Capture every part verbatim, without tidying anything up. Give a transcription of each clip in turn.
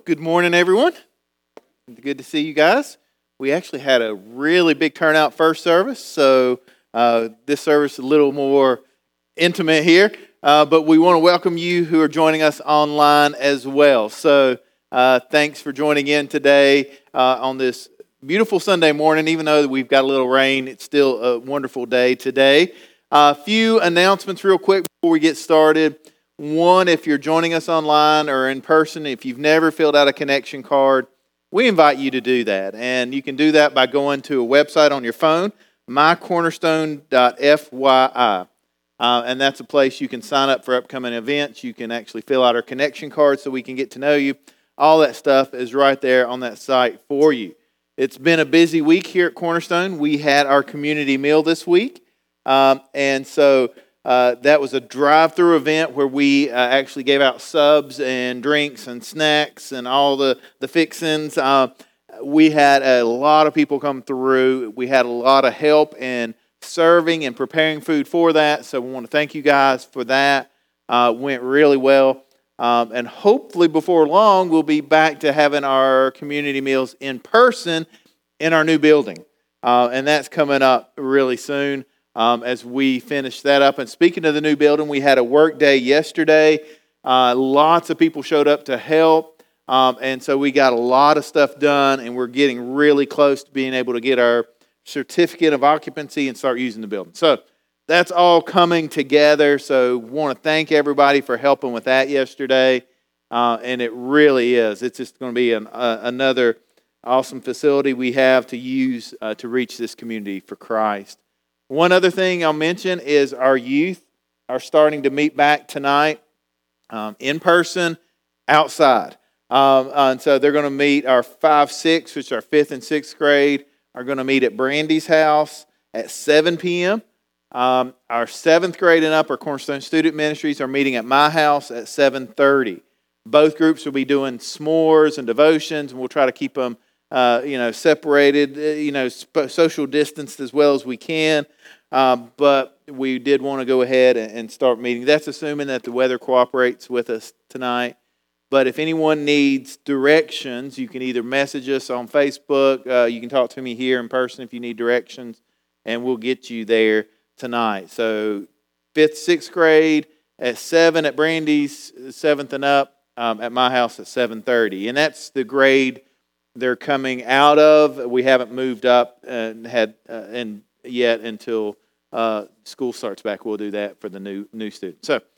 good morning, everyone. Good to see you guys. We actually had a really big turnout first service, so uh, this service is a little more intimate here, uh, but we want to welcome you who are joining us online as well. So uh, thanks for joining in today uh, on this beautiful Sunday morning. Even though we've got a little rain, it's still a wonderful day today. A uh, few announcements real quick before we get started. One, if you're joining us online or in person, if you've never filled out a connection card, we invite you to do that. And you can do that by going to a website on your phone, my cornerstone dot f y i. Uh, and that's a place you can sign up for upcoming events. You can actually fill out our connection card so we can get to know you. All that stuff is right there on that site for you. It's been a busy week here at Cornerstone. We had our community meal this week. Um, and so uh, that was a drive-through event where we uh, actually gave out subs and drinks and snacks and all the, the fixings. Uh, we had a lot of people come through. We had a lot of help in serving and preparing food for that. So we want to thank you guys for that. Uh, went really well. Um, and hopefully before long, we'll be back to having our community meals in person in our new building. Uh, and that's coming up really soon. Um, as we finish that up. And speaking of the new building, we had a work day yesterday. Uh, lots of people showed up to help. Um, and so we got a lot of stuff done, and we're getting really close to being able to get our certificate of occupancy and start using the building. So that's all coming together. So want to thank everybody for helping with that yesterday. Uh, and it really is. It's just going to be an, uh, another awesome facility we have to use uh, to reach this community for Christ. One other thing I'll mention is our youth are starting to meet back tonight um, in person, outside. Um, and so they're going to meet our five, six, which are fifth and sixth grade, are going to meet at Brandy's house at seven p.m. Um, our seventh grade and up, our Cornerstone Student Ministries, are meeting at my house at seven thirty. Both groups will be doing s'mores and devotions, and we'll try to keep them Uh, you know, separated, uh, you know, sp- social distanced as well as we can. Um, but we did want to go ahead and, and start meeting. That's assuming that the weather cooperates with us tonight. But if anyone needs directions, you can either message us on Facebook. Uh, you can talk to me here in person if you need directions, and we'll get you there tonight. So fifth, sixth grade at seven at Brandy's, seventh and up um, at my house at seven thirty. And that's the grade they're coming out of. We haven't moved up and had uh, and yet until uh, school starts back. We'll do that for the new new students. So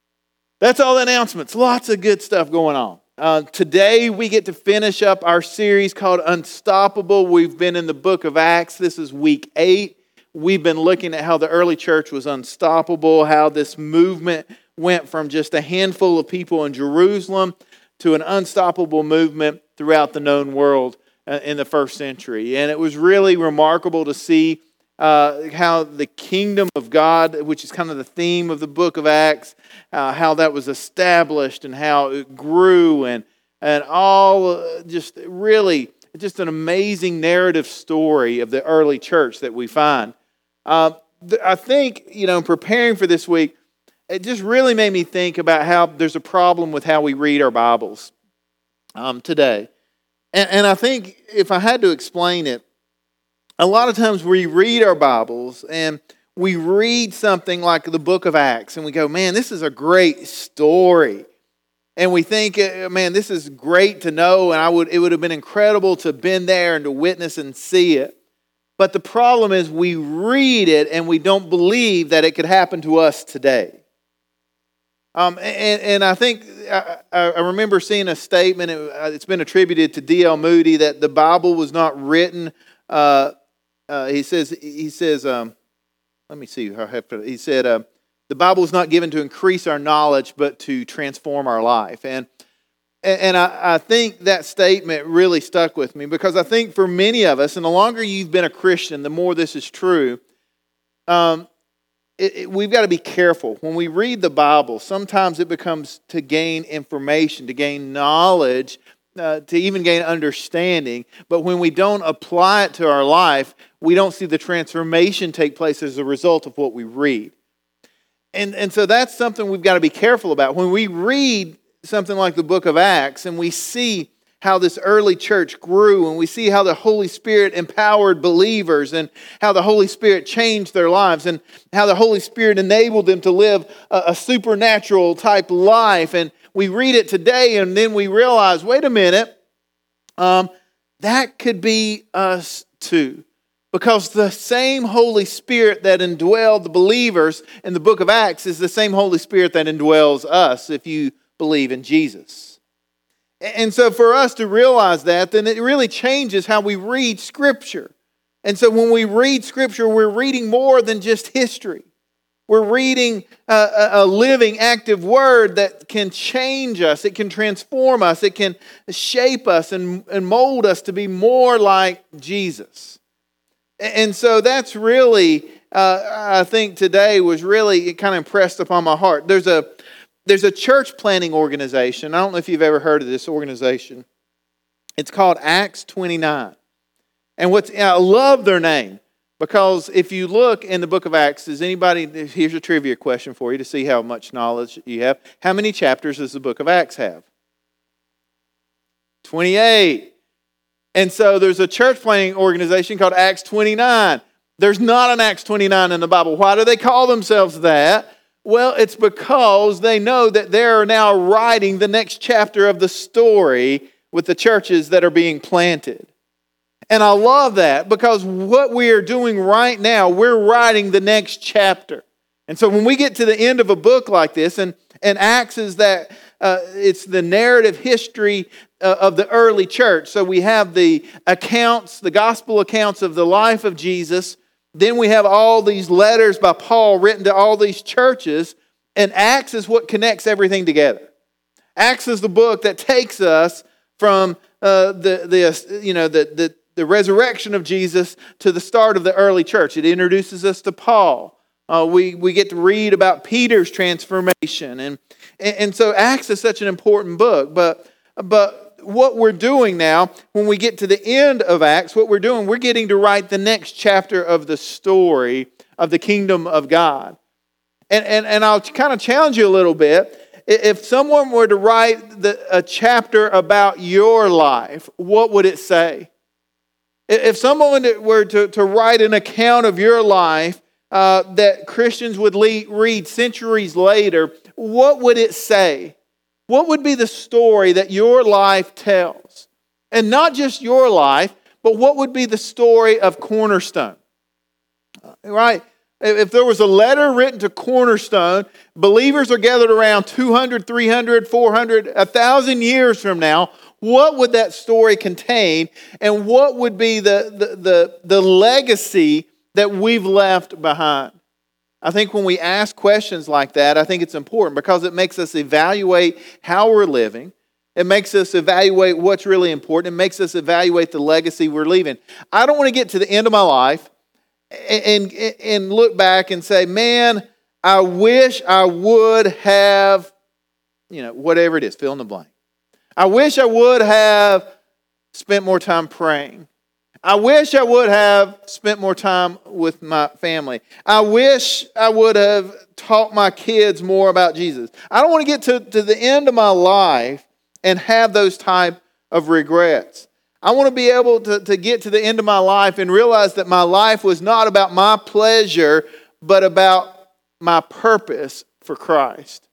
that's all the announcements. Lots of good stuff going on. Uh, today we get to finish up our series called Unstoppable. We've been in the book of Acts. This is week eight. We've been looking at how the early church was unstoppable, how this movement went from just a handful of people in Jerusalem to an unstoppable movement throughout the known world uh, in the first century. And it was really remarkable to see uh, how the kingdom of God, which is kind of the theme of the book of Acts, uh, how that was established and how it grew and, and all uh, just really just an amazing narrative story of the early church that we find. Uh, th- I think, you know, preparing for this week, it just really made me think about how there's a problem with how we read our Bibles um, today. And, and I think if I had to explain it, a lot of times we read our Bibles and we read something like the book of Acts and we go, man, this is a great story. And we think, man, this is great to know, and I would it would have been incredible to have been there and to witness and see it. But the problem is we read it and we don't believe that it could happen to us today. Um, and, and I think, I, I remember seeing a statement, it, it's been attributed to D L Moody, that the Bible was not written, uh, uh, he says, he says, um, let me see, how he said, uh, the Bible is not given to increase our knowledge, but to transform our life. And and I, I think that statement really stuck with me, because I think for many of us, and the longer you've been a Christian, the more this is true, um, It, it, we've got to be careful. When we read the Bible, sometimes it becomes to gain information, to gain knowledge, uh, to even gain understanding. But when we don't apply it to our life, we don't see the transformation take place as a result of what we read. And, and so that's something we've got to be careful about. When we read something like the book of Acts and we see how this early church grew, and we see how the Holy Spirit empowered believers and how the Holy Spirit changed their lives and how the Holy Spirit enabled them to live a, a supernatural type life. And we read it today and then we realize, wait a minute, um, that could be us too. Because the same Holy Spirit that indwelled the believers in the book of Acts is the same Holy Spirit that indwells us if you believe in Jesus. And so for us to realize that, then it really changes how we read Scripture. And so when we read Scripture, we're reading more than just history. We're reading a, a living, active Word that can change us. It can transform us. It can shape us and, and mold us to be more like Jesus. And so that's really, uh, I think today was really kind of impressed upon my heart. There's a There's a church planting organization. I don't know if you've ever heard of this organization. It's called Acts twenty-nine. And what's I love their name because if you look in the book of Acts, does anybody, here's a trivia question for you to see how much knowledge you have. How many chapters does the book of Acts have? twenty-eight. And so there's a church planting organization called Acts twenty-nine. There's not an Acts twenty-nine in the Bible. Why do they call themselves that? Well, it's because they know that they're now writing the next chapter of the story with the churches that are being planted. And I love that because what we are doing right now, we're writing the next chapter. And so when we get to the end of a book like this, and, and Acts is that, uh, it's the narrative history uh, of the early church. So we have the accounts, the gospel accounts of the life of Jesus. Then we have all these letters by Paul written to all these churches, and Acts is what connects everything together. Acts is the book that takes us from uh, the the you know the, the the resurrection of Jesus to the start of the early church. It introduces us to Paul. Uh, we we get to read about Peter's transformation, and, and and so Acts is such an important book. But but. What we're doing now, when we get to the end of Acts, what we're doing, we're getting to write the next chapter of the story of the kingdom of God. And, and, and I'll kind of challenge you a little bit. If someone were to write the, a chapter about your life, what would it say? If someone were to, to write an account of your life uh, that Christians would le- read centuries later, what would it say? What would be the story that your life tells? And not just your life, but what would be the story of Cornerstone? Right? If there was a letter written to Cornerstone, believers are gathered around two hundred, three hundred, four hundred, one thousand years from now, what would that story contain? And what would be the, the, the, the legacy that we've left behind? I think when we ask questions like that, I think it's important because it makes us evaluate how we're living. It makes us evaluate what's really important. It makes us evaluate the legacy we're leaving. I don't want to get to the end of my life and, and, and look back and say, man, I wish I would have, you know, whatever it is, fill in the blank. I wish I would have spent more time praying. I wish I would have spent more time with my family. I wish I would have taught my kids more about Jesus. I don't want to get to, to the end of my life and have those type of regrets. I want to be able to, to get to the end of my life and realize that my life was not about my pleasure, but about my purpose for Christ.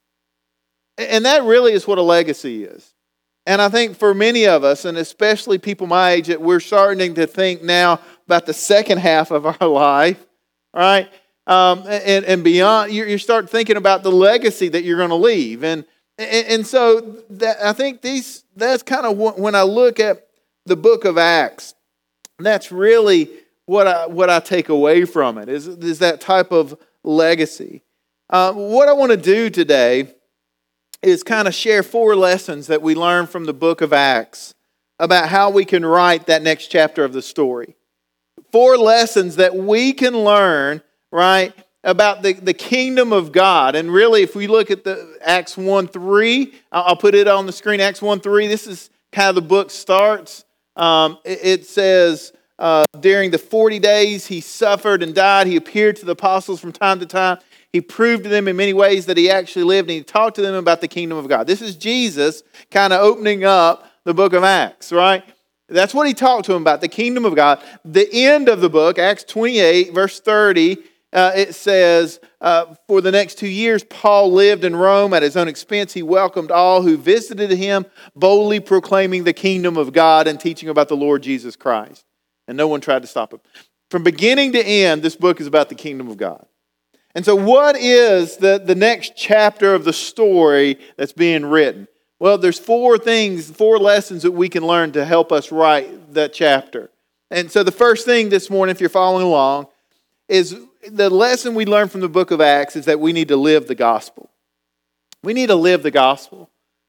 And that really is what a legacy is. And I think for many of us, and especially people my age, that we're starting to think now about the second half of our life, right? Um, and, and beyond, you, you start thinking about the legacy that you're going to leave. And, and, and so that, I think these that's kind of what, when I look at the book of Acts, that's really what I, what I take away from it, is, is that type of legacy. Uh, what I want to do today is kind of share four lessons that we learn from the book of Acts about how we can write that next chapter of the story. Four lessons that we can learn, right, about the, the kingdom of God. And really, if we look at the Acts one three, I'll put it on the screen, Acts one three, this is how the book starts. Um, it, it says, uh, during the forty days he suffered and died, he appeared to the apostles from time to time. He proved to them in many ways that he actually lived, and he talked to them about the kingdom of God. This is Jesus kind of opening up the book of Acts, right? That's what he talked to them about, the kingdom of God. The end of the book, Acts twenty-eight, verse thirty, uh, it says, uh, for the next two years, Paul lived in Rome at his own expense. He welcomed all who visited him, boldly proclaiming the kingdom of God and teaching about the Lord Jesus Christ. And no one tried to stop him. From beginning to end, this book is about the kingdom of God. And so what is the, the next chapter of the story that's being written? Well, there's four things, four lessons that we can learn to help us write that chapter. And so the first thing this morning, if you're following along, is the lesson we learn from the book of Acts is that we need to live the gospel. We need to live the gospel.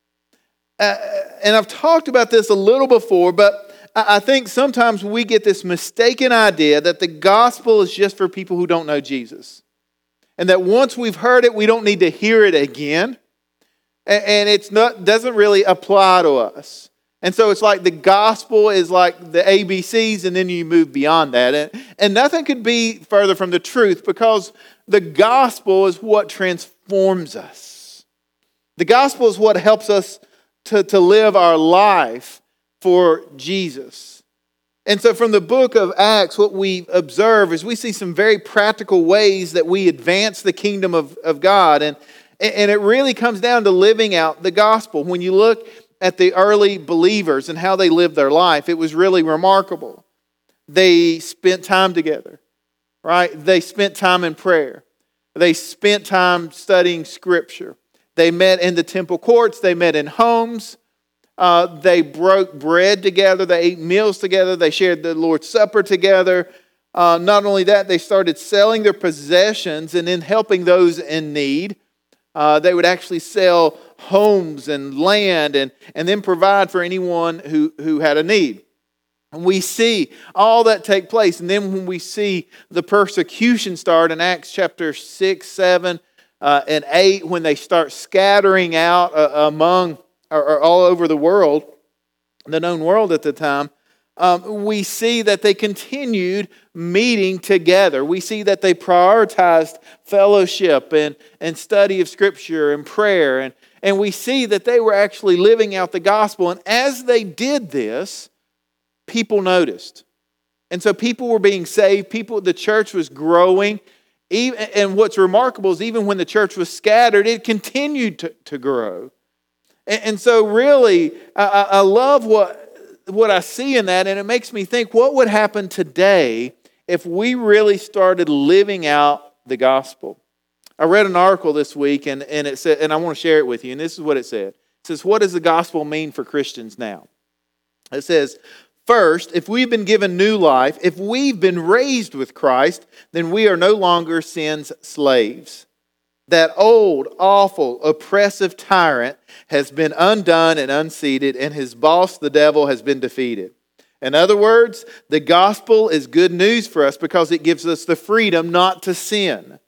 Uh, and I've talked about this a little before, but I think sometimes we get this mistaken idea that the gospel is just for people who don't know Jesus. And that once we've heard it, we don't need to hear it again. And it doesn't really apply to us. And so it's like the gospel is like the A B Cs, and then you move beyond that. And, and nothing could be further from the truth, because the gospel is what transforms us. The gospel is what helps us to, to live our life for Jesus. And so from the book of Acts, what we observe is we see some very practical ways that we advance the kingdom of, of God. And, and it really comes down to living out the gospel. When you look at the early believers and how they lived their life, it was really remarkable. They spent time together, right? They spent time in prayer. They spent time studying Scripture. They met in the temple courts. They met in homes. Uh, they broke bread together. They ate meals together. They shared the Lord's Supper together. Uh, not only that, they started selling their possessions and then helping those in need. Uh, they would actually sell homes and land and, and then provide for anyone who, who had a need. And we see all that take place. And then when we see the persecution start in Acts chapter six, seven, uh, and eight, when they start scattering out uh, among or, or all over the world, the known world at the time, Um, we see that they continued meeting together. We see that they prioritized fellowship and, and study of Scripture and prayer. And, and we see that they were actually living out the gospel. And as they did this, people noticed. And so people were being saved. People, the church was growing. Even, and what's remarkable is even when the church was scattered, it continued to, to grow. And, and so really, I, I love what... what I see in that, and it makes me think, what would happen today if we really started living out the gospel? I read an article this week, and, and it said, and I want to share it with you, and this is what it said. It says, what does the gospel mean for Christians now? It says, first, if we've been given new life, if we've been raised with Christ, then we are no longer sin's slaves. That old, awful, oppressive tyrant has been undone and unseated, and his boss, the devil, has been defeated. In other words, the gospel is good news for us because it gives us the freedom not to sin.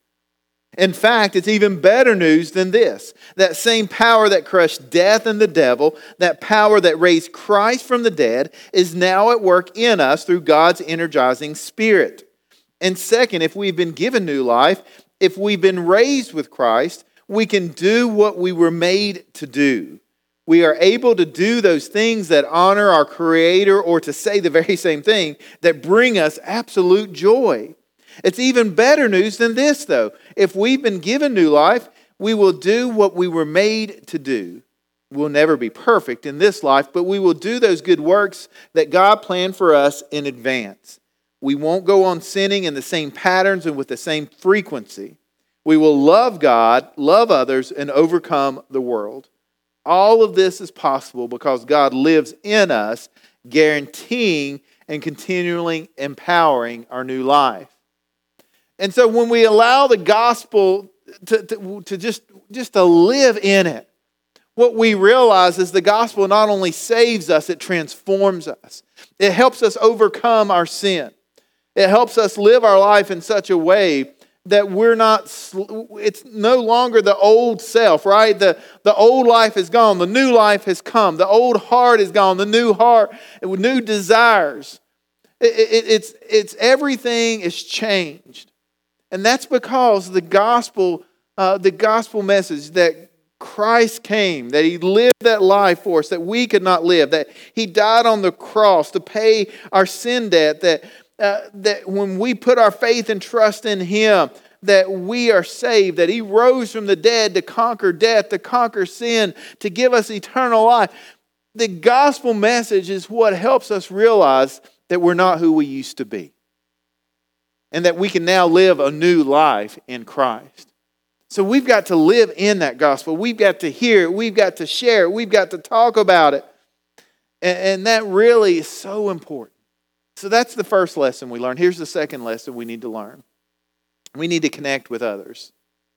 In fact, it's even better news than this. That same power that crushed death and the devil, that power that raised Christ from the dead, is now at work in us through God's energizing Spirit. And second, if we've been given new life, if we've been raised with Christ, we can do what we were made to do. We are able to do those things that honor our Creator, or to say the very same thing, that bring us absolute joy. It's even better news than this, though. If we've been given new life, we will do what we were made to do. We'll never be perfect in this life, but we will do those good works that God planned for us in advance. We won't go on sinning in the same patterns and with the same frequency. We will love God, love others, and overcome the world. All of this is possible because God lives in us, guaranteeing and continually empowering our new life. And so when we allow the gospel to, to, to just, just to live in it, what we realize is the gospel not only saves us, it transforms us. It helps us overcome our sin. It helps us live our life in such a way that we're not, it's no longer the old self, right? The, the old life is gone. The new life has come. The old heart is gone. The new heart, new desires. It, it, it's, it's everything is changed. And that's because the gospel, uh, the gospel message that Christ came, that He lived that life for us that we could not live, that He died on the cross to pay our sin debt, that, uh, that when we put our faith and trust in Him, that we are saved, that He rose from the dead to conquer death, to conquer sin, to give us eternal life. The gospel message is what helps us realize that we're not who we used to be, and that we can now live a new life in Christ. So we've got to live in that gospel. We've got to hear it. We've got to share it. We've got to talk about it. And, and that really is so important. So that's the first lesson we learned. Here's the second lesson we need to learn. We need to connect with others.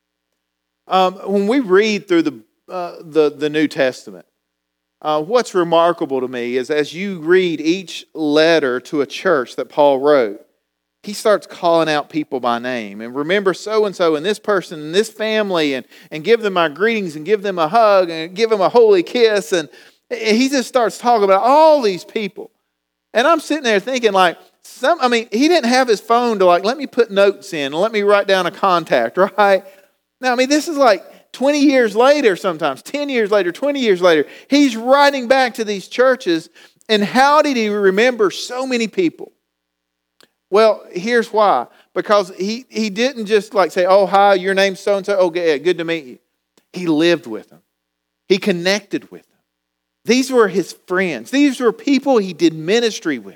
Um, when we read through the, uh, the, the New Testament, uh, what's remarkable to me is as you read each letter to a church that Paul wrote, he starts calling out people by name. And remember so-and-so and this person and this family, and, and give them my greetings and give them a hug and give them a holy kiss. And he just starts talking about all these people. And I'm sitting there thinking like, some, I mean, he didn't have his phone to like, let me put notes in and let me write down a contact, right? Now, I mean, this is like twenty years later sometimes, ten years later, twenty years later. He's writing back to these churches. And how did he remember so many people? Well, here's why. Because he, he didn't just like say, oh, hi, your name's so-and-so. Oh, yeah, good to meet you. He lived with them. He connected with them. These were his friends. These were people he did ministry with.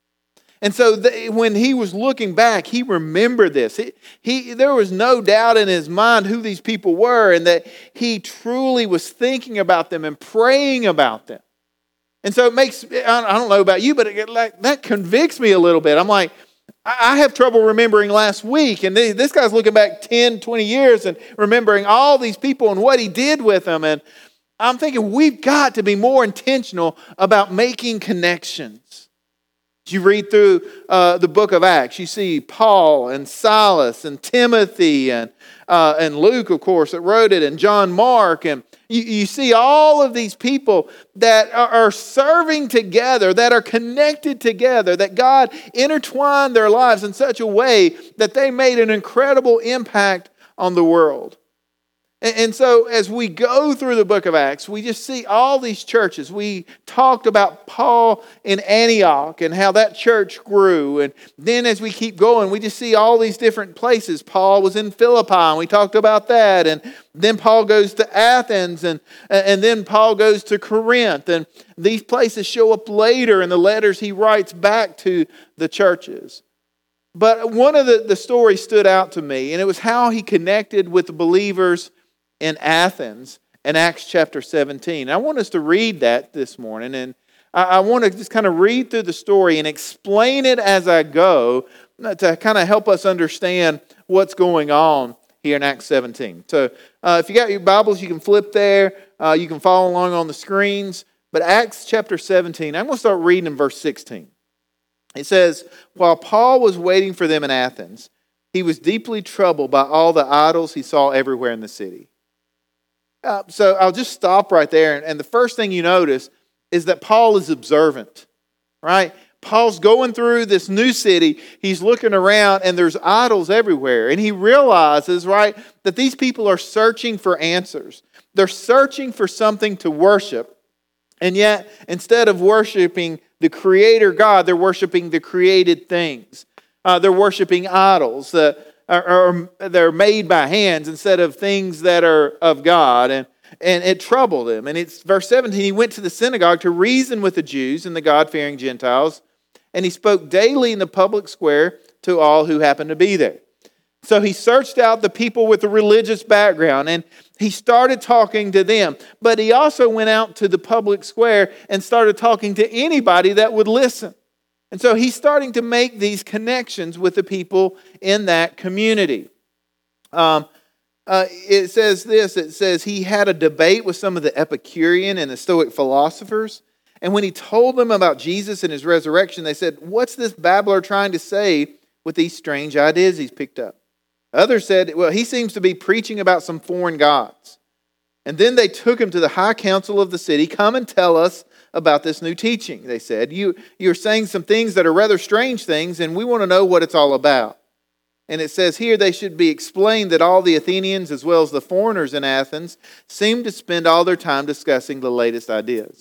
And so the, when he was looking back, he remembered this. He, he, there was no doubt in his mind who these people were, and that he truly was thinking about them and praying about them. And so it makes, I don't know about you, but it, like, that convicts me a little bit. I'm like, I have trouble remembering last week, and this guy's looking back ten, twenty years and remembering all these people and what he did with them. And I'm thinking we've got to be more intentional about making connections. As you read through uh, the book of Acts, you see Paul and Silas and Timothy and, uh, and Luke, of course, that wrote it, and John Mark, and You, you see all of these people that are, are serving together, that are connected together, that God intertwined their lives in such a way that they made an incredible impact on the world. And, and so as we go through the book of Acts, we just see all these churches. We talked about Paul in Antioch and how that church grew. And then as we keep going, we just see all these different places. Paul was in Philippi, and we talked about that. And then Paul goes to Athens, and, and then Paul goes to Corinth. And these places show up later in the letters he writes back to the churches. But one of the, the stories stood out to me, and it was how he connected with the believers in Athens in Acts chapter seventeen. I want us to read that this morning, and I, I want to just kind of read through the story and explain it as I go to kind of help us understand what's going on here in Acts seventeen. So uh, if you got your Bibles, you can flip there. Uh, you can follow along on the screens. But Acts chapter seventeen, I'm going to start reading in verse sixteen. It says, while Paul was waiting for them in Athens, he was deeply troubled by all the idols he saw everywhere in the city. Uh, so I'll just stop right there. And, and the first thing you notice is that Paul is observant, right? Paul's going through this new city. He's looking around, and there's idols everywhere. And he realizes, right, that these people are searching for answers. They're searching for something to worship. And yet, instead of worshiping the Creator God, they're worshiping the created things. Uh, they're worshiping idols that are, are they're made by hands instead of things that are of God. And, and it troubled him. And it's verse seventeen, he went to the synagogue to reason with the Jews and the God-fearing Gentiles. And he spoke daily in the public square to all who happened to be there. So he searched out the people with a religious background, and he started talking to them. But he also went out to the public square and started talking to anybody that would listen. And so he's starting to make these connections with the people in that community. Um, uh, it says this, it says he had a debate with some of the Epicurean and the Stoic philosophers. And when he told them about Jesus and his resurrection, they said, what's this babbler trying to say with these strange ideas he's picked up? Others said, well, he seems to be preaching about some foreign gods. And then they took him to the high council of the city. Come and tell us about this new teaching, they said. You, you're saying some things that are rather strange things, and we want to know what it's all about. And it says here they should be explained that all the Athenians as well as the foreigners in Athens seem to spend all their time discussing the latest ideas.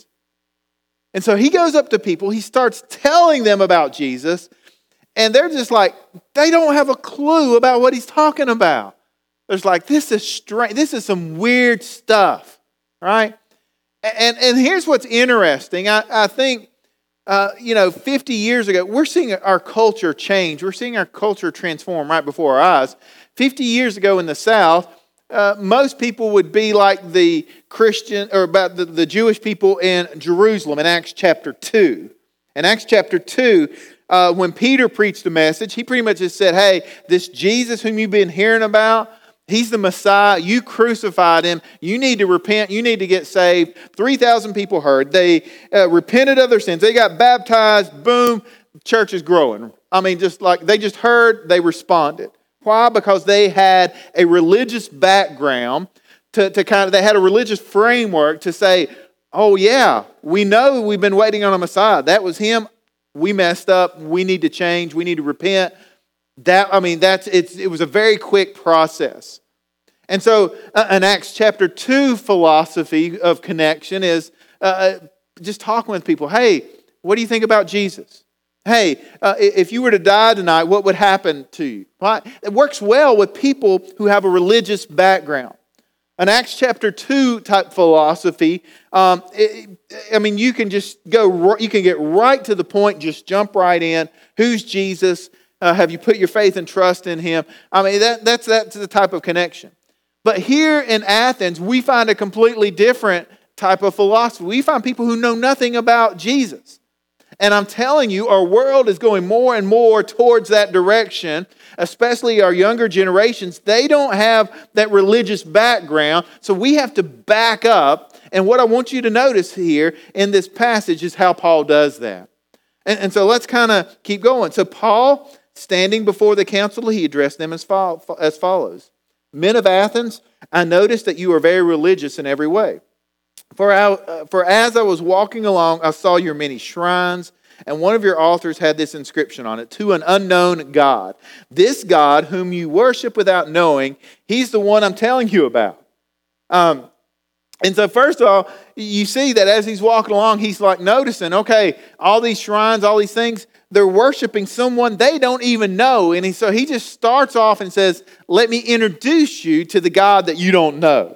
And so he goes up to people, he starts telling them about Jesus, and they're just like, they don't have a clue about what he's talking about. There's like, this is strange, this is some weird stuff, right? And, and here's what's interesting. I, I think, uh, you know, fifty years ago, we're seeing our culture change. We're seeing our culture transform right before our eyes. fifty years ago in the South, uh, most people would be like the Christian, or about the, the Jewish people in Jerusalem in Acts chapter two. In Acts chapter two, uh, when Peter preached the message, he pretty much just said, hey, this Jesus whom you've been hearing about, he's the Messiah. You crucified him. You need to repent. You need to get saved. three thousand people heard. They uh, repented of their sins. They got baptized. Boom. Church is growing. I mean, just like they just heard, they responded. Why? Because they had a religious background to, to kind of, they had a religious framework to say, oh yeah, we know we've been waiting on a Messiah. That was him. We messed up. We need to change. We need to repent. That, I mean, that's it's. It was a very quick process. And so uh, an Acts chapter two philosophy of connection is uh, just talking with people. Hey, what do you think about Jesus? Hey, uh, if you were to die tonight, what would happen to you? Right? It works well with people who have a religious background. An Acts chapter two type philosophy, um, it, I mean, you can just go, you can get right to the point, just jump right in. Who's Jesus? Uh, have you put your faith and trust in him? I mean, that, that's, that's the type of connection. But here in Athens, we find a completely different type of philosophy. We find people who know nothing about Jesus. And I'm telling you, our world is going more and more towards that direction, especially our younger generations. They don't have that religious background, so we have to back up. And what I want you to notice here in this passage is how Paul does that. And, and so let's kind of keep going. So Paul, standing before the council, he addressed them as, fo- as follows. Men of Athens, I noticed that you are very religious in every way. For, I, uh, for as I was walking along, I saw your many shrines, and one of your altars had this inscription on it, to an unknown God. This God whom you worship without knowing, he's the one I'm telling you about. Um, and so first of all, you see that as he's walking along, he's like noticing, okay, all these shrines, all these things, they're worshiping someone they don't even know. And he, so he just starts off and says, let me introduce you to the God that you don't know.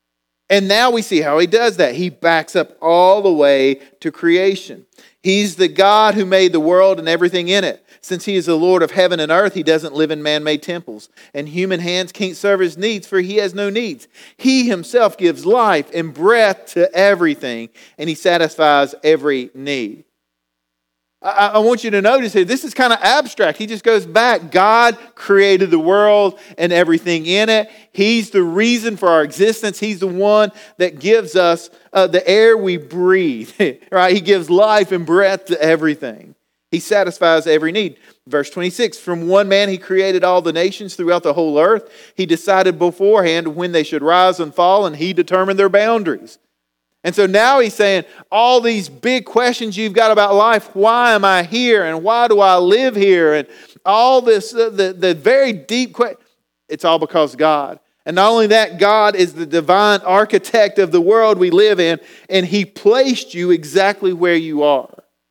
And now we see how he does that. He backs up all the way to creation. He's the God who made the world and everything in it. Since he is the Lord of heaven and earth, he doesn't live in man-made temples. And human hands can't serve his needs, for he has no needs. He himself gives life and breath to everything, and he satisfies every need. I, I want you to notice here, this is kind of abstract. He just goes back. God created the world and everything in it. He's the reason for our existence. He's the one that gives us uh, the air we breathe. Right? He gives life and breath to everything. He satisfies every need. Verse twenty-six, from one man he created all the nations throughout the whole earth. He decided beforehand when they should rise and fall, and he determined their boundaries. And so now he's saying, all these big questions you've got about life, why am I here? And why do I live here? And all this, uh, the, the very deep question, it's all because of God. And not only that, God is the divine architect of the world we live in, and he placed you exactly where you are.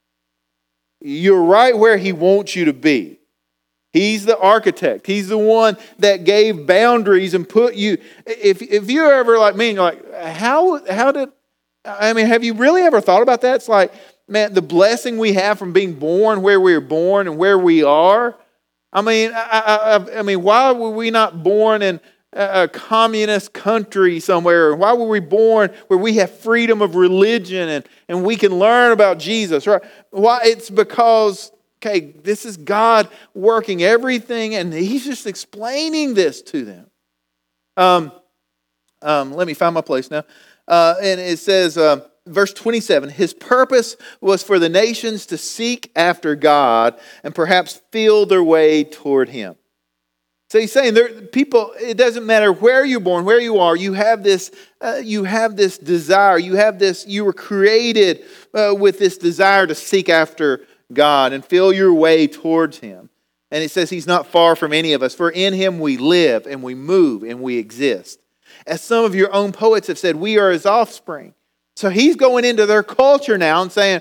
You're right where he wants you to be. He's the architect. He's the one that gave boundaries and put you. If if you're ever like me, and you're like, how how did I mean? Have you really ever thought about that? It's like, man, the blessing we have from being born where we were born and where we are. I mean, I, I, I mean, why were we not born in a communist country somewhere? Why were we born where we have freedom of religion and, and we can learn about Jesus? Right? Why? It's because, okay, this is God working everything, and he's just explaining this to them. Um, um, let me find my place now. Uh, and it says, uh, verse twenty-seven, his purpose was for the nations to seek after God and perhaps feel their way toward him. So he's saying, there, people, it doesn't matter where you're born, where you are, you have this, uh, you have this desire, you have this, you were created uh, with this desire to seek after God and feel your way towards him. And it says he's not far from any of us. For in him we live and we move and we exist. As some of your own poets have said, we are his offspring. So he's going into their culture now and saying,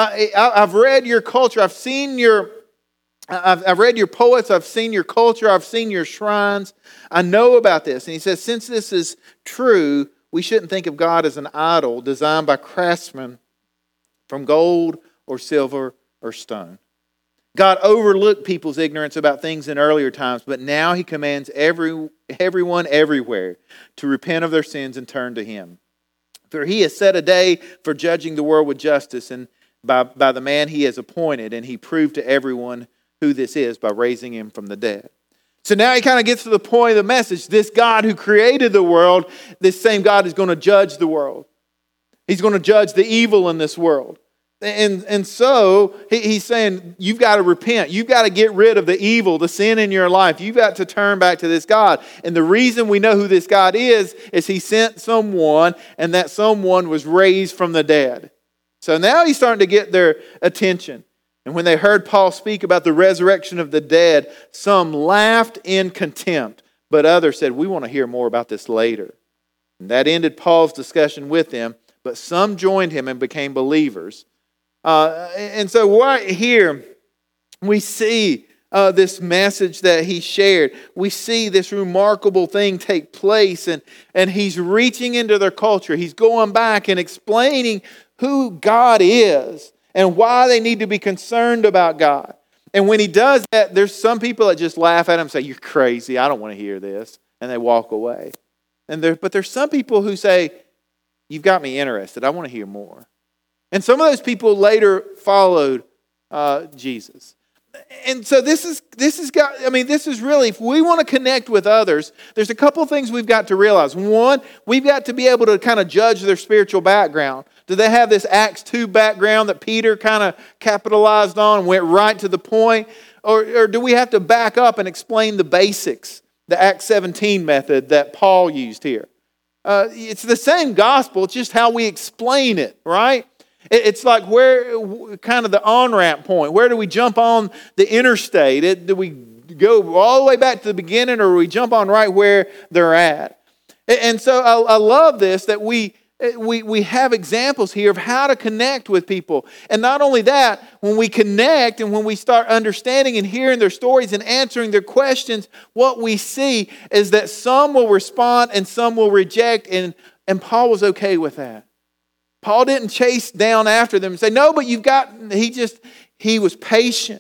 I've read your culture. I've seen your, I've, I've read your poets. I've seen your culture. I've seen your shrines. I know about this. And he says, since this is true, we shouldn't think of God as an idol designed by craftsmen from gold or silver or stone. God overlooked people's ignorance about things in earlier times, but now he commands every, everyone everywhere to repent of their sins and turn to him. For he has set a day for judging the world with justice and by, by the man he has appointed, and he proved to everyone who this is by raising him from the dead. So now he kind of gets to the point of the message. This God who created the world, this same God is going to judge the world. He's going to judge the evil in this world. And, and so he, he's saying, you've got to repent. You've got to get rid of the evil, the sin in your life. You've got to turn back to this God. And the reason we know who this God is, is he sent someone, and that someone was raised from the dead. So now he's starting to get their attention. And when they heard Paul speak about the resurrection of the dead, some laughed in contempt, but others said, we want to hear more about this later. And that ended Paul's discussion with them, but some joined him and became believers. Uh, and so right here, we see uh, this message that he shared. We see this remarkable thing take place, and, and he's reaching into their culture. He's going back and explaining who God is and why they need to be concerned about God. And when he does that, there's some people that just laugh at him and say, you're crazy, I don't want to hear this. And they walk away. And there, but there's some people who say, you've got me interested, I want to hear more. And some of those people later followed uh, Jesus. And so this is this is got. I mean, this is really, if we want to connect with others, there's a couple of things we've got to realize. One, we've got to be able to kind of judge their spiritual background. Do they have this Acts two background that Peter kind of capitalized on and went right to the point? Or, or do we have to back up and explain the basics, the Acts seventeen method that Paul used here? Uh, it's the same gospel, it's just how we explain it, right? It's like where, kind of the on-ramp point. Where do we jump on the interstate? It, do we go all the way back to the beginning, or do we jump on right where they're at? And so I, I love this, that we, we, we have examples here of how to connect with people. And not only that, when we connect and when we start understanding and hearing their stories and answering their questions, what we see is that some will respond and some will reject, and, and Paul was okay with that. Paul didn't chase down after them and say, no, but you've got, he just, he was patient.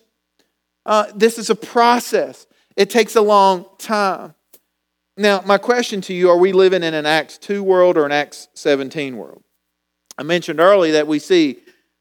Uh, this is a process. It takes a long time. Now, my question to you, are we living in an Acts two world or an Acts seventeen world? I mentioned earlier that we see,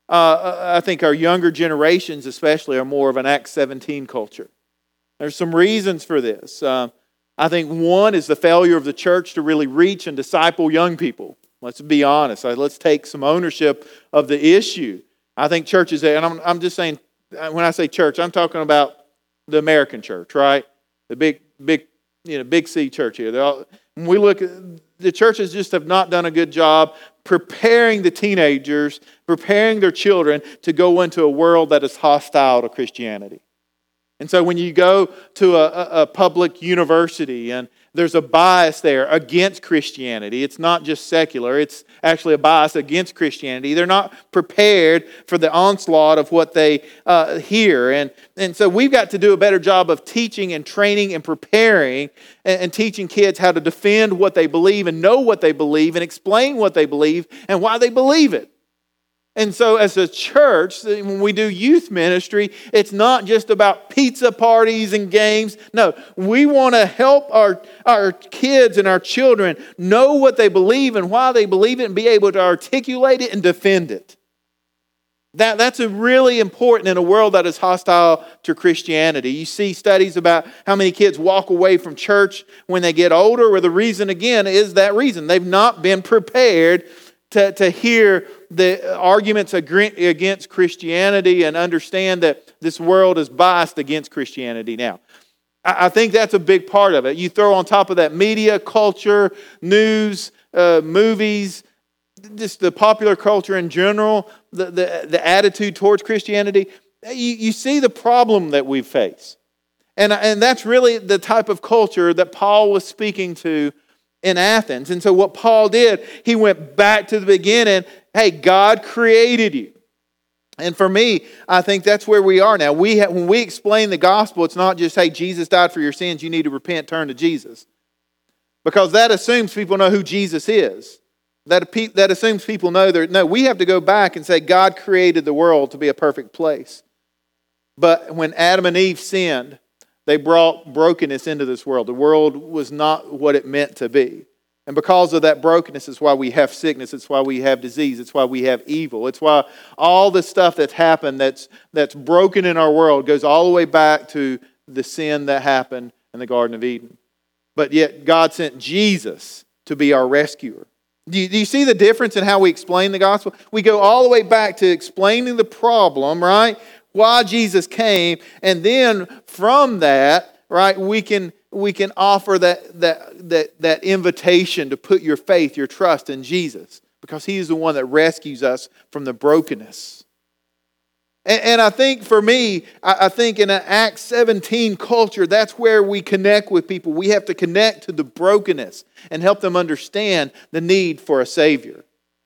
uh, I think our younger generations especially are more of an Acts seventeen culture. There's some reasons for this. Uh, I think one is the failure of the church to really reach and disciple young people. Let's be honest. Let's take some ownership of the issue. I think churches, and I'm, I'm just saying, when I say church, I'm talking about the American church, right? The big, big, you know, big C church here. All, when we look at the churches, just have not done a good job preparing the teenagers, preparing their children to go into a world that is hostile to Christianity. And so when you go to a, a public university and there's a bias there against Christianity, it's not just secular, it's actually a bias against Christianity. They're not prepared for the onslaught of what they uh, hear. And, and so we've got to do a better job of teaching and training and preparing and, and teaching kids how to defend what they believe and know what they believe and explain what they believe and why they believe it. And so as a church, when we do youth ministry, it's not just about pizza parties and games. No, we want to help our, our kids and our children know what they believe and why they believe it and be able to articulate it and defend it. That, that's a really important in a world that is hostile to Christianity. You see studies about how many kids walk away from church when they get older, where the reason, again, is that reason. They've not been prepared To, to hear the arguments against Christianity and understand that this world is biased against Christianity now. I, I think that's a big part of it. You throw on top of that media, culture, news, uh, movies, just the popular culture in general, the, the, the attitude towards Christianity, you, you see the problem that we face. And, and that's really the type of culture that Paul was speaking to in Athens. And so what Paul did, he went back to the beginning. Hey, God created you. And for me, I think that's where we are now. We have, when we explain the gospel, it's not just, hey, Jesus died for your sins, you need to repent, turn to Jesus. Because that assumes people know who Jesus is. That, that assumes people know that. No, we have to go back and say God created the world to be a perfect place. But when Adam and Eve sinned, they brought brokenness into this world. The world was not what it meant to be. And because of that brokenness, it's why we have sickness. It's why we have disease. It's why we have evil. It's why all the stuff that's happened that's, that's broken in our world goes all the way back to the sin that happened in the Garden of Eden. But yet God sent Jesus to be our rescuer. Do you, do you see the difference in how we explain the gospel? We go all the way back to explaining the problem, right? Why Jesus came, and then from that, right, we can we can offer that that that that invitation to put your faith, your trust in Jesus, because He is the one that rescues us from the brokenness. And, and I think for me, I, I think in an Acts seventeen culture, that's where we connect with people. We have to connect to the brokenness and help them understand the need for a Savior.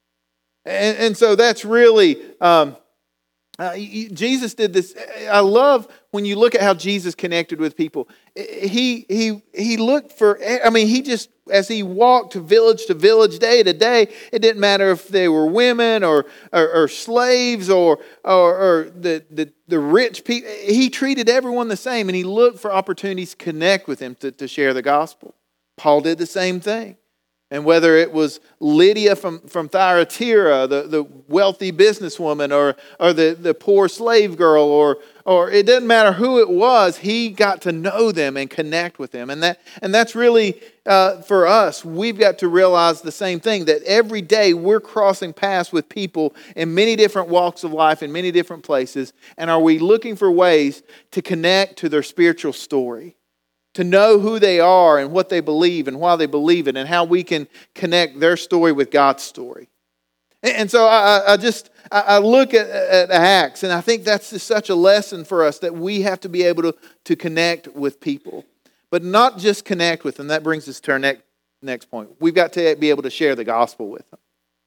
And, and so that's really. Um, Uh, Jesus did this. I love when you look at how Jesus connected with people. He he he looked for, I mean, he just, as he walked village to village, day to day, it didn't matter if they were women or or, or slaves or or, or the, the, the rich people. He treated everyone the same, and he looked for opportunities to connect with them to, to share the gospel. Paul did the same thing. And whether it was Lydia from, from Thyatira, the, the wealthy businesswoman, or or the, the poor slave girl, or or it doesn't matter who it was, he got to know them and connect with them. And that and that's really, uh, for us, we've got to realize the same thing, that every day we're crossing paths with people in many different walks of life, in many different places. And are we looking for ways to connect to their spiritual story? To know who they are and what they believe and why they believe it, and how we can connect their story with God's story. And so I, I just, I look at, at Acts, and I think that's just such a lesson for us, that we have to be able to, to connect with people. But not just connect with them. That brings us to our next, next point. We've got to be able to share the gospel with them.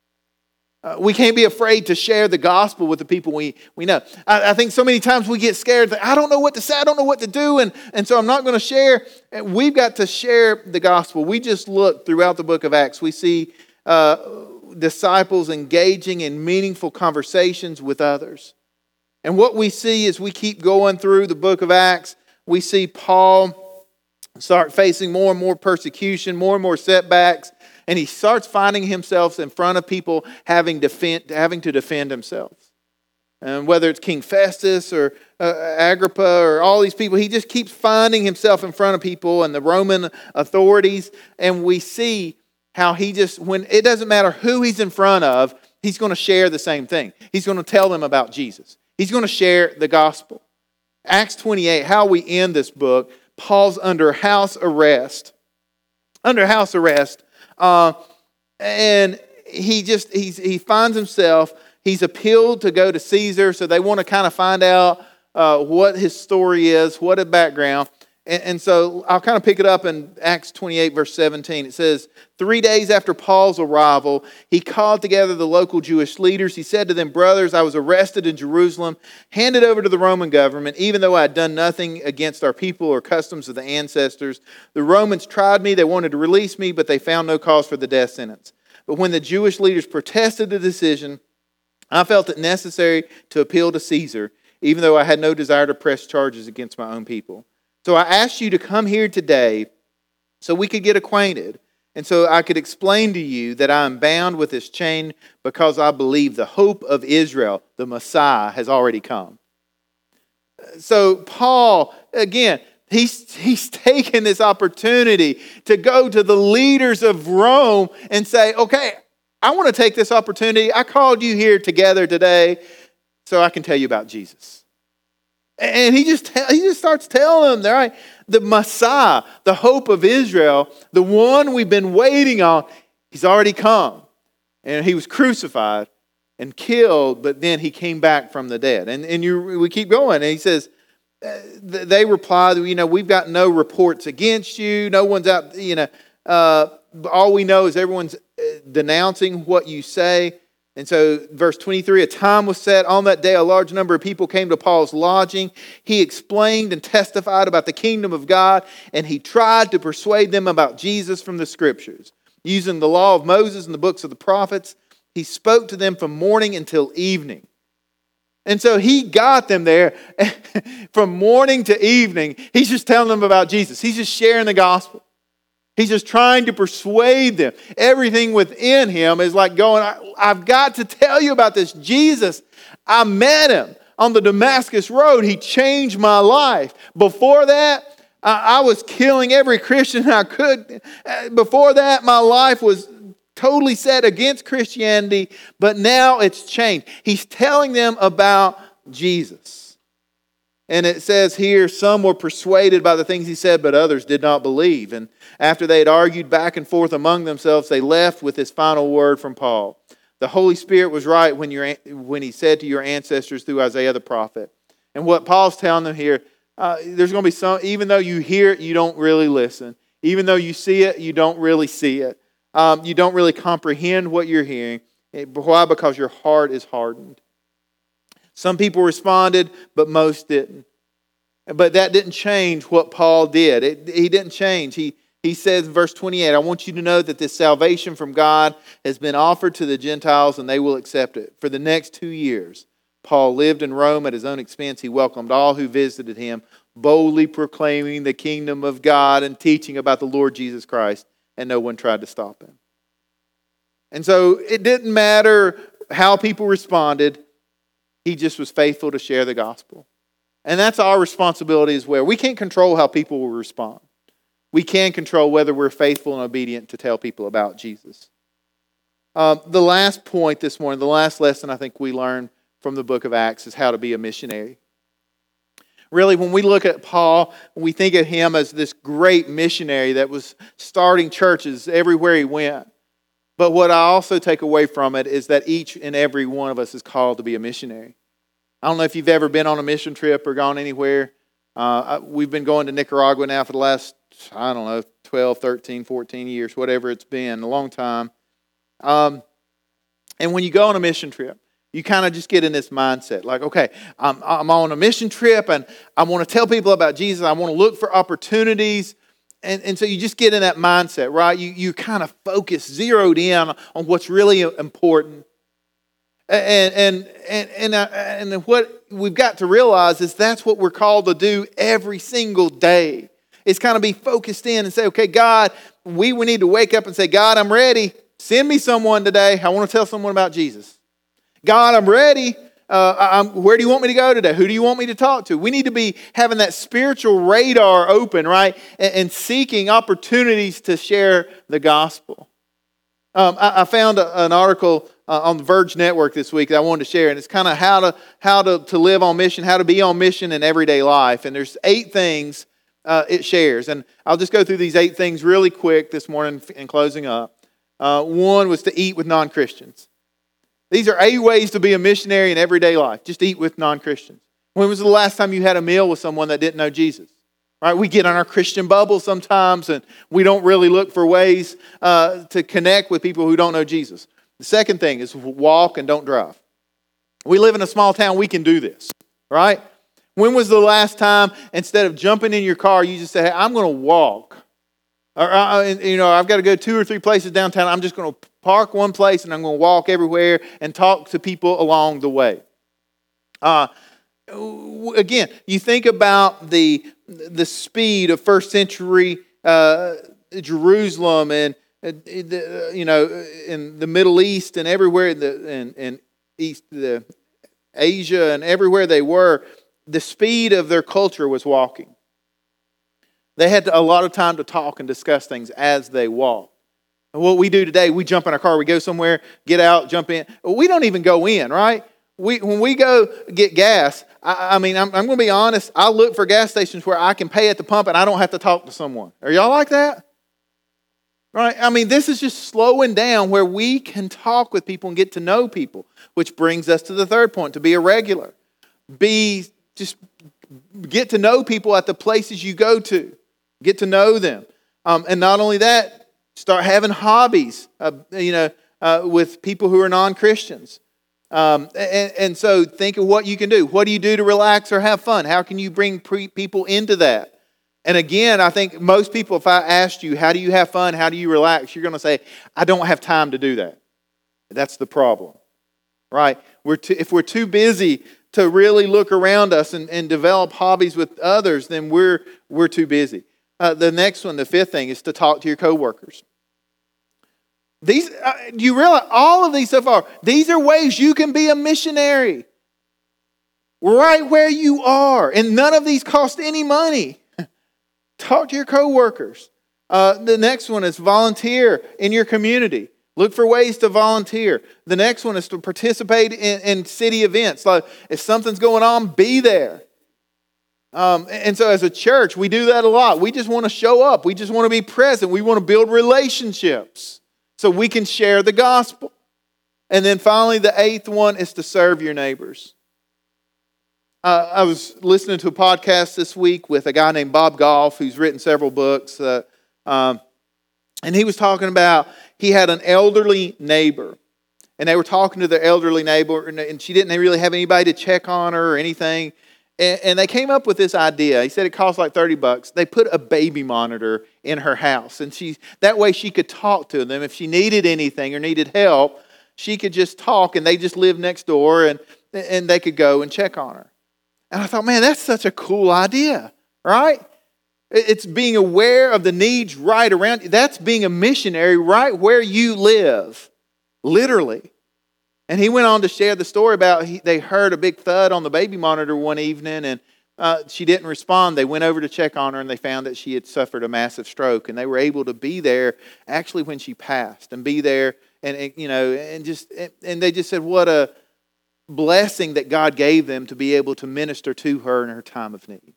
Uh, we can't be afraid to share the gospel with the people we, we know. I, I think so many times we get scared that I don't know what to say, I don't know what to do, and, and so I'm not going to share. And we've got to share the gospel. We just look throughout the book of Acts. We see uh, disciples engaging in meaningful conversations with others. And what we see as we keep going through the book of Acts, we see Paul start facing more and more persecution, more and more setbacks. And he starts finding himself in front of people having, defend, having to defend himself. And whether it's King Festus or uh, Agrippa or all these people, he just keeps finding himself in front of people and the Roman authorities. And we see how he just, when it doesn't matter who he's in front of, he's going to share the same thing. He's going to tell them about Jesus. He's going to share the gospel. Acts twenty-eight, how we end this book, Paul's under house arrest. Under house arrest. Uh, and he just, he's, he finds himself, he's appealed to go to Caesar, so they want to kind of find out uh, what his story is, what his background. And, and so I'll kind of pick it up in Acts twenty-eight, verse seventeen. It says, three days after Paul's arrival, he called together the local Jewish leaders. He said to them, brothers, I was arrested in Jerusalem, handed over to the Roman government, even though I had done nothing against our people or customs of the ancestors. The Romans tried me. They wanted to release me, but they found no cause for the death sentence. But when the Jewish leaders protested the decision, I felt it necessary to appeal to Caesar, even though I had no desire to press charges against my own people. So I asked you to come here today so we could get acquainted, and so I could explain to you that I am bound with this chain because I believe the hope of Israel, the Messiah, has already come. So Paul, again, he's, he's taken this opportunity to go to the leaders of Rome and say, okay, I want to take this opportunity. I called you here together today so I can tell you about Jesus. And he just he just starts telling them, right, the Messiah, the hope of Israel, the one we've been waiting on, he's already come. And he was crucified and killed, but then he came back from the dead. And, and you, we keep going. And he says, they replied, you know, we've got no reports against you. No one's out, you know, uh, all we know is everyone's denouncing what you say. And so verse twenty-three, a time was set. On that day, a large number of people came to Paul's lodging. He explained and testified about the kingdom of God, and he tried to persuade them about Jesus from the scriptures. Using the law of Moses and the books of the prophets, he spoke to them from morning until evening. And so he got them there from morning to evening. He's just telling them about Jesus. He's just sharing the gospel. He's just trying to persuade them. Everything within him is like going, I've got to tell you about this Jesus. I met him on the Damascus Road. He changed my life. Before that, I was killing every Christian I could. Before that, my life was totally set against Christianity, but now it's changed. He's telling them about Jesus. And it says here, some were persuaded by the things he said, but others did not believe. And after they had argued back and forth among themselves, they left with this final word from Paul. The Holy Spirit was right when, you're, when he said to your ancestors through Isaiah the prophet. And what Paul's telling them here, uh, there's going to be some, even though you hear it, you don't really listen. Even though you see it, you don't really see it. Um, you don't really comprehend what you're hearing. Why? Because your heart is hardened. Some people responded, but most didn't. But that didn't change what Paul did. It, he didn't change. He, he says in verse twenty-eight, I want you to know that this salvation from God has been offered to the Gentiles and they will accept it. For the next two years, Paul lived in Rome at his own expense. He welcomed all who visited him, boldly proclaiming the kingdom of God and teaching about the Lord Jesus Christ, and no one tried to stop him. And so it didn't matter how people responded. He just was faithful to share the gospel. And that's our responsibility as well. We can't control how people will respond. We can control whether we're faithful and obedient to tell people about Jesus. Uh, the last point this morning, the last lesson I think we learned from the book of Acts is how to be a missionary. Really, when we look at Paul, we think of him as this great missionary that was starting churches everywhere he went. But what I also take away from it is that each and every one of us is called to be a missionary. I don't know if you've ever been on a mission trip or gone anywhere. Uh, we've been going to Nicaragua now for the last, I don't know, twelve, thirteen, fourteen years, whatever it's been, a long time. Um, and when you go on a mission trip, you kind of just get in this mindset. Like, okay, I'm, I'm on a mission trip and I want to tell people about Jesus. I want to look for opportunities. And, and so you just get in that mindset, right? You, you kind of focus, zeroed in on what's really important. And, and, and, and, uh, and what we've got to realize is that's what we're called to do every single day. It's kind of be focused in and say, okay, God, we, we need to wake up and say, God, I'm ready. Send me someone today. I want to tell someone about Jesus. God, I'm ready. Uh, I'm, where do you want me to go today? Who do you want me to talk to? We need to be having that spiritual radar open, right? And, and seeking opportunities to share the gospel. Um, I, I found a, an article uh, on the Verge Network this week that I wanted to share, and it's kind of how to how to, to live on mission, how to be on mission in everyday life. And there's eight things uh, it shares. And I'll just go through these eight things really quick this morning in closing up. Uh, one was to eat with non-Christians. These are eight ways to be a missionary in everyday life. Just eat with non-Christians. When was the last time you had a meal with someone that didn't know Jesus? Right? We get on our Christian bubble sometimes and we don't really look for ways uh, to connect with people who don't know Jesus. The second thing is walk and don't drive. We live in a small town. We can do this. Right? When was the last time, instead of jumping in your car, you just say, hey, I'm going to walk. Or, uh, you know, I've got to go two or three places downtown. I'm just going to park one place and I'm going to walk everywhere and talk to people along the way. Uh, again, you think about the the speed of first century uh, Jerusalem and uh, the, you know in the Middle East and everywhere in the in, in East the Asia and everywhere they were. The speed of their culture was walking. They had a lot of time to talk and discuss things as they walked. And what we do today, we jump in our car, we go somewhere, get out, jump in. We don't even go in, right? We when we go get gas, I, I mean, I'm, I'm going to be honest, I look for gas stations where I can pay at the pump and I don't have to talk to someone. Are y'all like that? Right? I mean, this is just slowing down where we can talk with people and get to know people, which brings us to the third point, to be a regular. Be just get to know people at the places you go to. Get to know them. Um, and not only that, start having hobbies, uh, you know, uh, with people who are non-Christians. Um, and, and so think of what you can do. What do you do to relax or have fun? How can you bring pre- people into that? And again, I think most people, if I asked you, how do you have fun? How do you relax? You're going to say, I don't have time to do that. That's the problem, right? We're too, if we're too busy to really look around us and, and develop hobbies with others, then we're, we're too busy. Uh, the next one, the fifth thing, is to talk to your coworkers. These, uh, you realize all of these so far, these are ways you can be a missionary right where you are. And none of these cost any money. Talk to your coworkers. Uh, the next one is volunteer in your community. Look for ways to volunteer. The next one is to participate in, in city events. Like if something's going on, be there. Um, and so as a church, we do that a lot. We just want to show up. We just want to be present. We want to build relationships so we can share the gospel. And then finally, the eighth one is to serve your neighbors. Uh, I was listening to a podcast this week with a guy named Bob Goff, who's written several books. Uh, um, and he was talking about, he had an elderly neighbor. And they were talking to their elderly neighbor, and, and she didn't really have anybody to check on her or anything. And, and they came up with this idea. He said it cost like thirty bucks. They put a baby monitor in her house. And she that way she could talk to them. If she needed anything or needed help, she could just talk, and they just lived next door, and, and they could go and check on her. And I thought, man, that's such a cool idea, right? It's being aware of the needs right around you. That's being a missionary right where you live, literally. And he went on to share the story about he, they heard a big thud on the baby monitor one evening, and uh, she didn't respond. They went over to check on her, and they found that she had suffered a massive stroke. And they were able to be there actually when she passed, and be there, and, and you know, and just and they just said, what a blessing that God gave them to be able to minister to her in her time of need.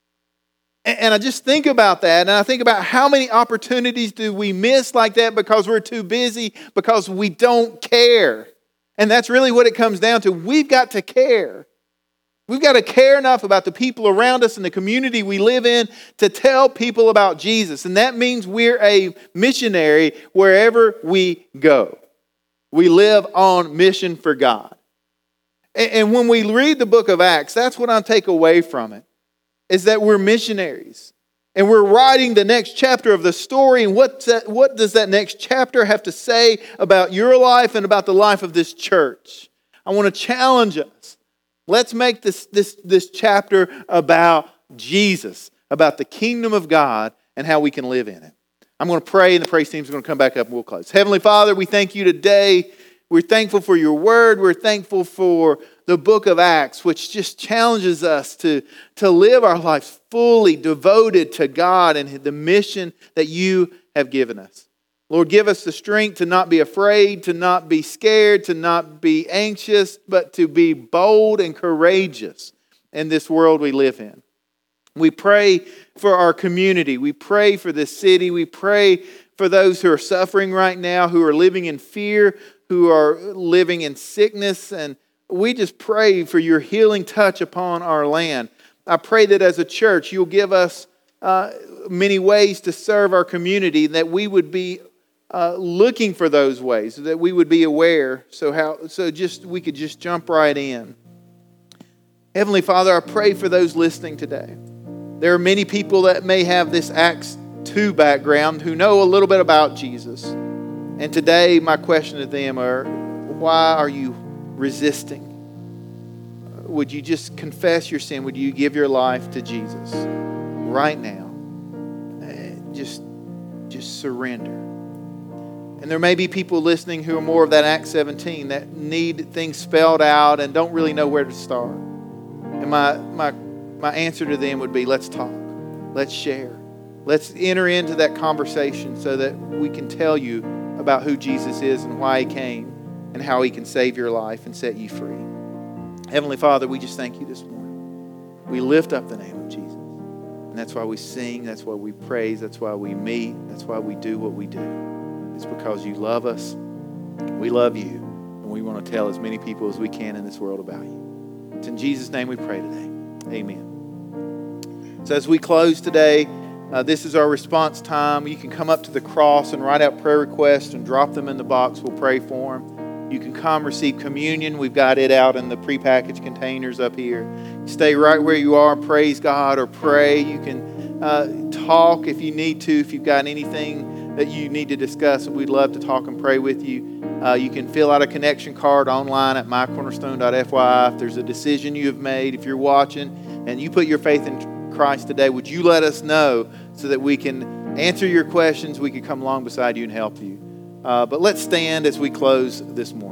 And, and I just think about that, and I think about how many opportunities do we miss like that because we're too busy, because we don't care. And that's really what it comes down to. We've got to care. We've got to care enough about the people around us and the community we live in to tell people about Jesus. And that means we're a missionary wherever we go. We live on mission for God. And when we read the book of Acts, that's what I take away from it, is that we're missionaries. And we're writing the next chapter of the story. And what, that, what does that next chapter have to say about your life and about the life of this church? I want to challenge us. Let's make this, this, this chapter about Jesus, about the kingdom of God and how we can live in it. I'm going to pray, and the praise team is going to come back up and we'll close. Heavenly Father, we thank you today. We're thankful for your word. We're thankful for the book of Acts, which just challenges us to, to live our lives fully devoted to God and the mission that you have given us. Lord, give us the strength to not be afraid, to not be scared, to not be anxious, but to be bold and courageous in this world we live in. We pray for our community. We pray for this city. We pray for those who are suffering right now, who are living in fear, who are living in sickness, and we just pray for your healing touch upon our land. I pray that as a church, you'll give us uh, many ways to serve our community, that we would be uh, looking for those ways, that we would be aware, so how so just we could just jump right in. Heavenly Father, I pray for those listening today. There are many people that may have this Acts two background who know a little bit about Jesus. And today, my question to them are, why are you resisting? Would you just confess your sin? Would you give your life to Jesus right now? Just, just surrender. And there may be people listening who are more of that Acts seventeen that need things spelled out and don't really know where to start. And my, my, my answer to them would be, let's talk. Let's share. Let's enter into that conversation so that we can tell you about who Jesus is and why He came and how He can save your life and set you free. Heavenly Father, we just thank you this morning. We lift up the name of Jesus. And that's why we sing. That's why we praise. That's why we meet. That's why we do what we do. It's because you love us. We love you. And we want to tell as many people as we can in this world about you. It's in Jesus' name we pray today. Amen. So as we close today, uh, this is our response time. You can come up to the cross and write out prayer requests and drop them in the box. We'll pray for them. You can come receive communion. We've got it out in the prepackaged containers up here. Stay right where you are, praise God, or pray. You can uh, talk if you need to, if you've got anything that you need to discuss. We'd love to talk and pray with you. Uh, you can fill out a connection card online at my cornerstone dot f y i. If there's a decision you have made, if you're watching and you put your faith in Christ today, would you let us know so that we can answer your questions, we can come along beside you and help you. Uh, but let's stand as we close this morning.